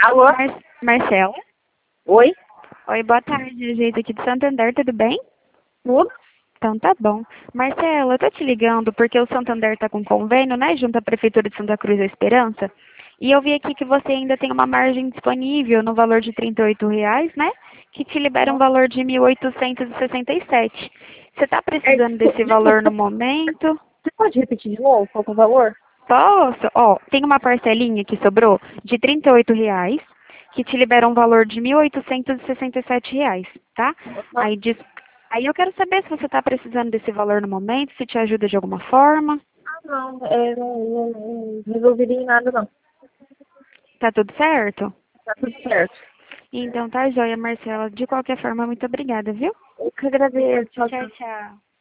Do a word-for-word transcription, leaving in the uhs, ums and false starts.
Alô? Mar Marcela? Oi? Oi, boa tarde, gente aqui de Santander, tudo bem? Tudo? Então tá bom. Marcela, eu tô te ligando porque o Santander tá com convênio, né, junto à Prefeitura de Santa Cruz da Esperança. E eu vi aqui que você ainda tem uma margem disponível no valor de trinta e oito reais, né? Que te libera um valor de mil oitocentos e sessenta e sete. Você tá É, precisando desculpa, desse valor no momento? você pode repetir de novo qual que é o valor? Posso? Ó, tem uma parcelinha que sobrou de trinta e oito reais, que te libera um valor de mil oitocentos e sessenta e sete reais, tá? Aham. Aí, diz, aí eu quero saber se você está precisando desse valor no momento, se te ajuda de alguma forma. Ah, não, é, não, não, não resolveria em nada, não. Tá tudo certo? Tá tudo certo. Então tá joia, Marcela. De qualquer forma, muito obrigada, viu? Eu que agradeço. Tchau, Tchau, tchau. tchau.